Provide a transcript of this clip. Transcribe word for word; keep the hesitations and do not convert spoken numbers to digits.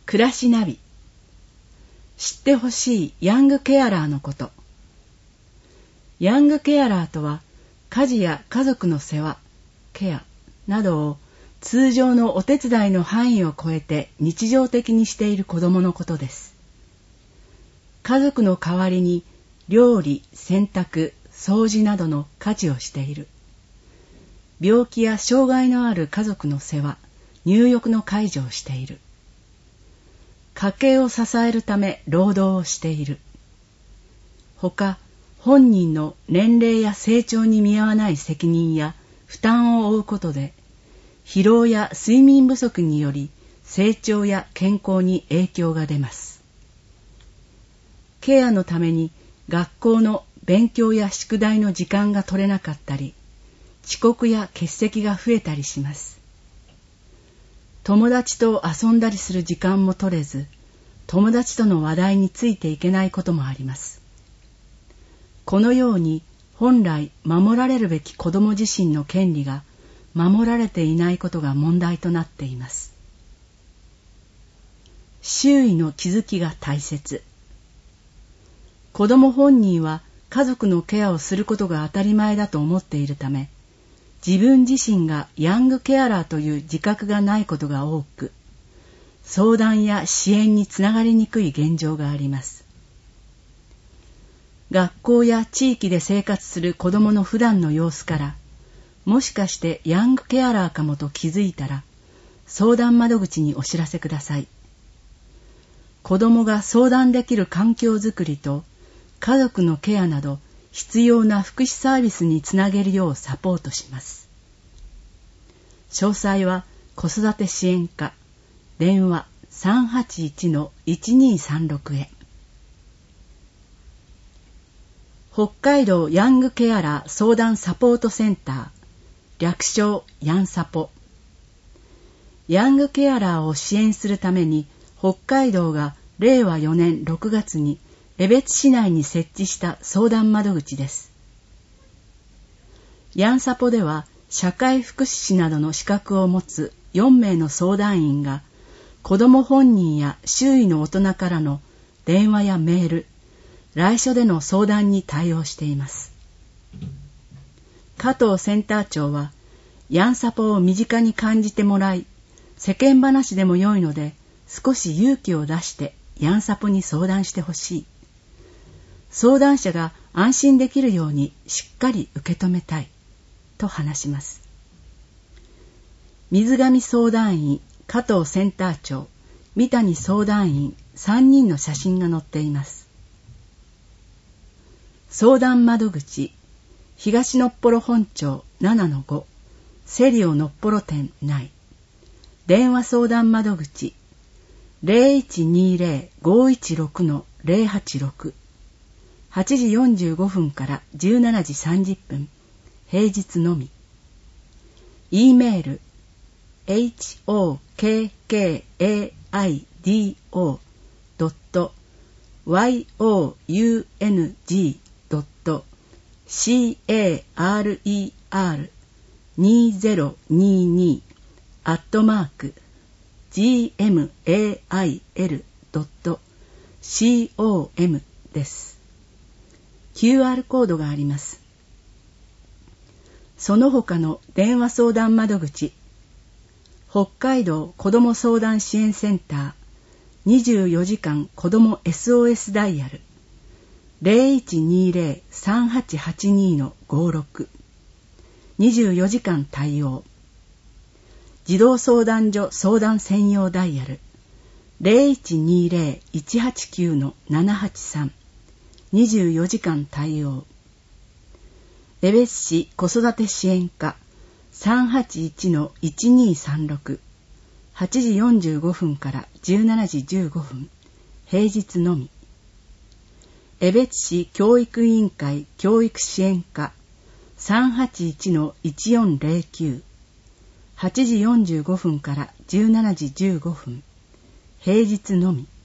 暮らしナビ。知ってほしいヤングケアラーのこと。ヤングケアラーとは、家事や家族の世話、ケアなどを通常のお手伝いの範囲を超えて日常的にしている子供のことです。家族の代わりに料理、洗濯、掃除などの家事をしている。病気や障害のある家族の世話、入浴の介助をしている。家計を支えるため労働をしている。ほか、本人の年齢や成長に見合わない責任や負担を負うことで、疲労や睡眠不足により成長や健康に影響が出ます。ケアのために学校の勉強や宿題の時間が取れなかったり、遅刻や欠席が増えたりします。友達と遊んだりする時間も取れず、友達との話題についていけないこともあります。このように本来守られるべき子供自身の権利が守られていないことが問題となっています。周囲の気づきが大切。子供本人は家族のケアをすることが当たり前だと思っているため、自分自身がヤングケアラーという自覚がないことが多く、相談や支援につながりにくい現状があります。学校や地域で生活する子どもの普段の様子から、もしかしてヤングケアラーかもと気づいたら、相談窓口にお知らせください。子どもが相談できる環境づくりと、家族のケアなど必要な福祉サービスにつなげるようサポートします。詳細は子育て支援課、電話 さんはちいちのいちにさんろく へ。北海道ヤングケアラー相談サポートセンター、略称ヤンサポ。ヤングケアラーを支援するために北海道がれいわよねんろくがつに江別市内に設置した相談窓口です。ヤンサポでは社会福祉士などの資格を持つよんめいの相談員が子ども本人や周囲の大人からの電話やメール、来所での相談に対応しています。加藤センター長はヤンサポを身近に感じてもらい、世間話でも良いので少し勇気を出してヤンサポに相談してほしい。相談者が安心できるようにしっかり受け止めたいと話します。水上相談員、加藤センター長、三谷相談員さんにんの写真が載っています。相談窓口、東のっぽろ本町 ななのご、セリオのっぽろ店内。電話相談窓口、ゼロいちにゼロ ごいちろく ゼロはちろく、はちじよんじゅうごふんからじゅうしちじさんじゅっぷん、平日のみ。E メール、ホッカイド ドット ヨウンドット ケーレーにせんにじゅうに アットマーク ジーエムエーアイエル ドット コム です。キューアール コードがあります。その他の電話相談窓口、北海道子ども相談支援センター、にじゅうよじかん子ども エスオーエス ダイヤル、ゼロいちにゼロ さんはちはちに ごろく、にじゅうよじかん対応。児童相談所相談専用ダイヤル、ゼロいちにゼロ いちはちきゅう ななはちさん、にじゅうよじかん対応。江別市子育て支援課 さんはちいちのいちにさんろく、はちじよんじゅうごふんからじゅうしちじじゅうごふん、平日のみ。江別市教育委員会教育支援課 さんはちいちのいちよんゼロきゅう、はちじよんじゅうごふんからじゅうしちじじゅうごふん、平日のみ。